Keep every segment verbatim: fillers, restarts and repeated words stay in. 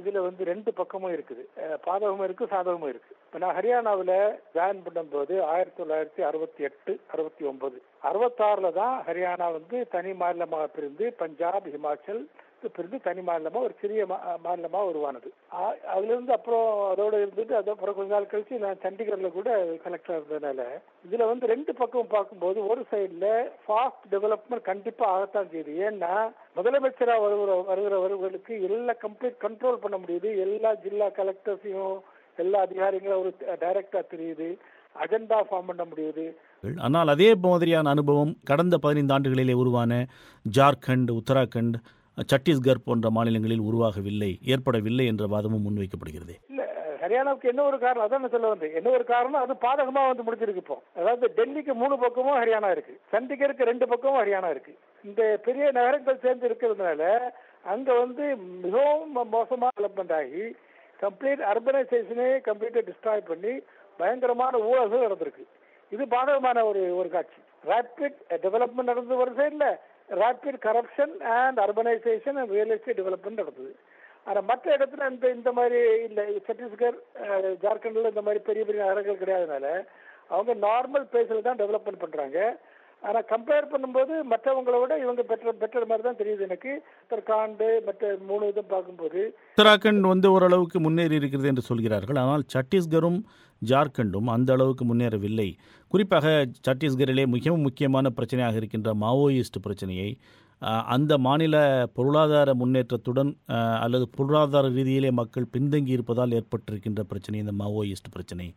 இதுல வந்து ரெண்டு பக்கமும் இருக்குது, பாதகமும் இருக்கு சாதகமும் இருக்கு. இப்ப நான் ஹரியானாவில் ஜாயின் பண்ணும் போது ஆயிரத்தி தொள்ளாயிரத்தி அறுபத்தி எட்டு அறுபத்தி ஒன்பது அறுபத்தி ஆறுல தான் ஹரியானா வந்து தனி மாநிலமாக பிரிந்து பஞ்சாப் ஹிமாச்சல் பிரிந்து தனி மாநிலமா ஒரு சிறிய மாநிலமா உருவானது. அதுல இருந்து அப்புறம் அதோட இருந்துட்டு அது அப்புறம் கொஞ்ச நாள் கழிச்சு நான் சண்டிகர்ல கூட கலெக்டரா இருந்ததுனால இதுல வந்து ரெண்டு பக்கம் பார்க்கும்போது ஒரு சைடுல ஃபாஸ்ட் டெவலப்மெண்ட் கண்டிப்பா ஆகத்தான் செய்யுது. ஏன்னா முதலமைச்சரா வருகிற வருகிறவர்களுக்கு எல்லாம் கம்ப்ளீட் கண்ட்ரோல் பண்ண முடியுது. எல்லா ஜில்லா கலெக்டர்ஸையும் எல்லா அதிகாரிகளும் ஒரு டைரக்டா தெரியுது, அஜெண்டா ஃபார்ம் பண்ண முடியுது. ஆனால் அதே மாதிரியான அனுபவம் கடந்த பதினைந்து ஆண்டுகளிலே உருவான ஜார்க்கண்ட், உத்தராகண்ட், சத்தீஸ்கர் போன்ற மாநிலங்களில் உருவாகவில்லை, ஏற்படவில்லை என்ற வாதமும் முன்வைக்கப்படுகிறது. இல்ல, ஹரியானாவுக்கு என்ன ஒரு காரணம், அதான் சொல்ல வந்து என்ன ஒரு காரணம், அது பாதகமா வந்து முடிஞ்சிருக்கு. இப்போ அதாவது டெல்லிக்கு மூணு பக்கமும் ஹரியானா இருக்கு, சண்டிகருக்கு ரெண்டு பக்கமும் ஹரியானா இருக்கு. இந்த பெரிய நகரங்கள் சேர்ந்து இருக்கிறதுனால அங்க வந்து மிகவும் மோசமா டெவலப்மெண்ட் ஆகி கம்ப்ளீட் அர்பனைசேஷனே கம்ப்ளீட்டா டிஸ்ட்ராய் பண்ணி பயங்கரமான ஊழல்கள் நடந்திருக்கு. இது பாதகமான ஒரு ஒரு காட்சி. ரேபிட் டெவலப்மெண்ட் நடந்தது ஒரு சைட்ல, rapid corruption and urbanisation and real estate development நடந்தது. ஆனால் மற்ற இடத்துல இந்த இந்த மாதிரி இல்லை, சத்தீஸ்கர் ஜார்க்கண்டில் இந்த மாதிரி பெரிய பெரிய நகரங்கள் கிடையாதுனால அவங்க நார்மல் பேஸில் தான் டெவலப்மெண்ட் பண்ணுறாங்க. ஆனால் கம்பேர் பண்ணும்போது மற்றவங்களை விட இவங்க பெட்டர் பெட்டர் மாதிரி தான் தெரியுது எனக்கு. உத்தரகாண்ட் மற்ற மூணு இதும் பார்க்கும்போது உத்தராகண்ட் வந்து ஓரளவுக்கு முன்னேறி இருக்கிறது என்று சொல்கிறார்கள். ஆனால் சத்தீஸ்கரும் ஜார்க்கண்டும் அந்த அளவுக்கு முன்னேறவில்லை. குறிப்பாக சத்தீஸ்கரிலே மிகவும் முக்கியமான பிரச்சனையாக இருக்கின்ற மாவோயிஸ்ட் பிரச்சனையை அந்த மாநில பொருளாதார முன்னேற்றத்துடன் அல்லது பொருளாதார ரீதியிலே மக்கள் பின்தங்கி இருப்பதால் ஏற்பட்டிருக்கின்ற பிரச்சனை இந்த மாவோயிஸ்ட் பிரச்சனை.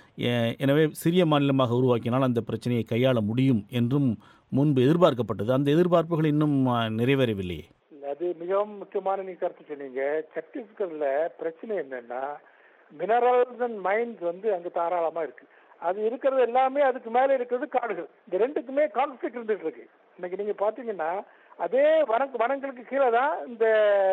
எனவே சிறிய மாநிலமாக உருவாக்கினால் அந்த பிரச்சனையை கையாள முடியும் என்றும் முன்பு எதிர்பார்க்கப்பட்டது. அந்த எதிர்பார்ப்புகள் இன்னும் நிறைவேறவில்லையே. அது மிகவும் முக்கியமான நீ கருத்து சொன்னீங்க. சத்தீஸ்கர்ல பிரச்சனை என்னன்னா மினரல்ஸ் அண்ட் மைன்ஸ் வந்து அங்க தாராளமா இருக்கு. அது இருக்கிறது எல்லாமே அதுக்கு மேல இருக்கிறது காடுகள். இந்த ரெண்டுக்குமே கான்ஃபிளிக்ட் இருந்துட்டு இருக்கு. இன்னைக்கு நீங்க பாத்தீங்கன்னா அதே வன வனங்களுக்கு கீழே தான் இந்த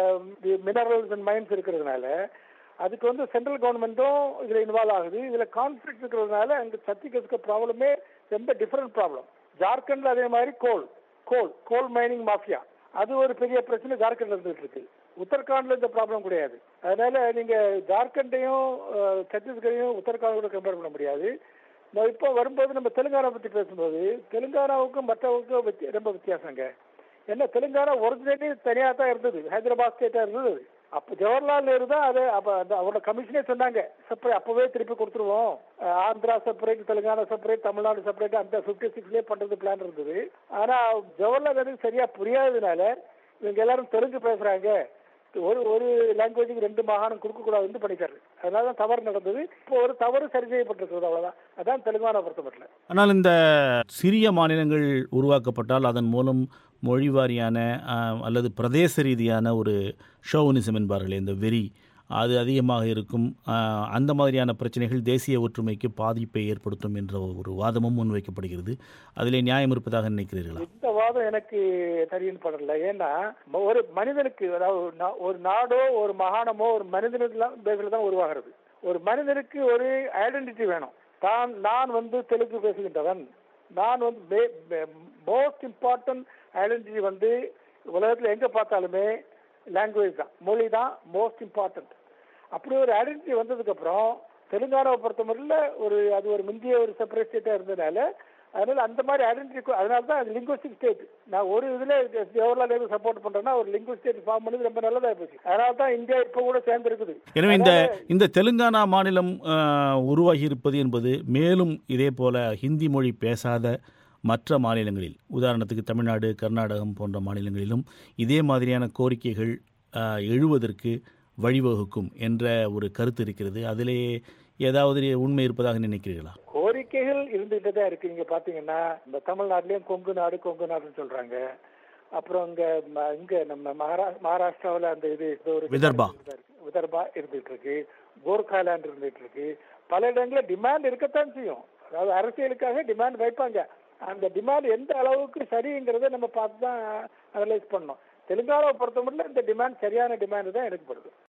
மினரல்ஸ் அண்ட் மைன்ஸ் இருக்கிறதுனால அதுக்கு வந்து சென்ட்ரல் கவர்மெண்ட்டும் இதுல இன்வால்வ் ஆகுது. இதுல கான்ஃபிளிக்ட் இருக்கிறதுனால அங்க சத்தீஸ்கருக்கு ப்ராப்ளமே ரொம்ப டிஃபரெண்ட் ப்ராப்ளம். ஜார்க்கண்ட்ல அதே மாதிரி கோல் கோல் கோல் மைனிங் மாஃபியா, அது ஒரு பெரிய பிரச்சனை ஜார்க்கண்ட்ல இருந்துட்டு இருக்கு. உத்தரகாண்ட்ல இந்த ப்ராப்ளம் கிடையாது. அதனால நீங்க ஜார்க்கண்டையும் சத்தீஸ்கரையும் உத்தரகாண்டோட கம்பேர் பண்ண முடியாது. இப்போ வரும்போது நம்ம தெலுங்கானா பத்தி பேசும்போது தெலுங்கானாவுக்கும் மற்றவுக்கும் ரொம்ப வித்தியாசங்க. ஏன்னா தெலுங்கானா ஒரிஜினலி தனியாக தான் இருந்தது, ஹைதராபாத் ஸ்டேட்டா இருந்தது. அப்போ ஜவஹர்லால் நேரு தான் அது அப்போ அவரோட கமிஷனே சொன்னாங்க செப்பரேட் அப்பவே திருப்பி கொடுத்துருவோம், Andhra separate, Telangana separate, Tamil Nadu separate, அந்த பிப்டி சிக்ஸ்லேயே பண்றது பிளான் இருந்தது. ஆனா ஜவஹர்லால் நேரு சரியா புரியாததுனால இவங்க எல்லாரும் தெலுங்கு பேசுறாங்க, ஒரு ஒரு லாங்குவேஜுக்கு ரெண்டு மாகாணம் கொடுக்க கூடாதுன்னு பண்ணிட்டாரு. அதனாலதான் தவறு நடந்தது. இப்போ ஒரு தவறு சரி செய்யப்பட்டிருக்கிறது, அவ்வளவுதான். அதான் தெலுங்கானா பொறுத்தப்பட்டல. ஆனால் இந்த சிறிய மாநிலங்கள் உருவாக்கப்பட்டால் அதன் மூலம் மொழிவாரியான அல்லது பிரதேச ரீதியான ஒரு ஷோவனிசம் என்பார்களே, இந்த வெறி அது அதிகமாக இருக்கும். அந்த மாதிரியான பிரச்சனைகள் தேசிய ஒற்றுமைக்கு பாதிப்பை ஏற்படுத்தும் என்ற ஒரு வாதமும் முன்வைக்கப்படுகிறது. அதிலே நியாயம் இருப்பதாக நினைக்கிறீர்களா? இந்த வாதம் எனக்கு சரின்னு படல. ஏன்னா ஒரு மனிதனுக்கு, அதாவது ஒரு நாடோ ஒரு மாகாணமோ ஒரு மனிதனுக்கு பேசுறது தான் உருவாகிறது. ஒரு மனிதனுக்கு ஒரு ஐடென்டிட்டி வேணும். தான் நான் வந்து தெலுங்கு பேசுகின்றவன், நான் வந்து மோஸ்ட் இம்பார்ட்டன்ட் ஐடென்டிட்டி வந்து உலகத்தில் எங்க பார்த்தாலுமே லாங்குவேஜ் தான், மொழி தான் மோஸ்ட் இம்பார்ட்டன்ட். அப்படி ஒரு ஐடென்டிட்டி வந்ததுக்கு அப்புறம் தெலுங்கானாவை பொறுத்தவரையில் ஒரு அது ஒரு முந்தைய ஒரு செப்பரேட் ஸ்டேட்டா இருந்ததுனால அதனால அந்த மாதிரி ஐடென்டிட்டி, அதனால தான் அது லிங்குவிஸ்டிக் ஸ்டேட். நான் ஒரு இதுல ஜவஹர்லால் நேரு சப்போர்ட் பண்றேன்னா ஒரு லிங்குவிஸ்டிக் ஸ்டேட் ஃபார்ம் பண்ணது ரொம்ப நல்லதா போச்சு. அதனால தான் இந்தியா இப்போ கூட சேர்ந்து இருக்குது. எனவே இந்த இந்த தெலுங்கானா மாநிலம் உருவாகி இருப்பது என்பது மேலும் இதே போல ஹிந்தி மொழி பேசாத மற்ற மாநிலங்களில், உதாரணத்துக்கு தமிழ்நாடு, கர்நாடகம் போன்ற மாநிலங்களிலும் இதே மாதிரியான கோரிக்கைகள் எழுவதற்கு வழிவகுக்கும் என்ற ஒரு கருத்து இருக்கிறது. அதிலே ஏதாவது உண்மை இருப்பதாக நினைக்கிறீர்களா? கோரிக்கைகள் இருந்துகிட்டு தான் இருக்கு. நீங்க பாத்தீங்கன்னா இந்த தமிழ்நாட்டிலயும் கொங்கு நாடு கொங்கு நாடுன்னு சொல்றாங்க. அப்புறம் இங்க இங்க நம்ம மகாராஷ்டிராவில் அந்த இது விதர்பா விதர்பா இருந்துட்டு இருக்கு, கோர்காலாண்ட் இருந்துட்டு இருக்கு. பல இடங்களில் டிமாண்ட் இருக்கத்தான் செய்யும். அதாவது அரசியலுக்காக டிமாண்ட் வைப்பாங்க. அந்த டிமாண்ட் எந்த அளவுக்கு சரிங்கிறத நம்ம பார்த்து தான் அனலைஸ் பண்ணோம். தெலுங்கானாவை பொறுத்த மட்டும் இந்த டிமாண்ட் சரியான டிமாண்ட் தான் எடுக்கப்படுது.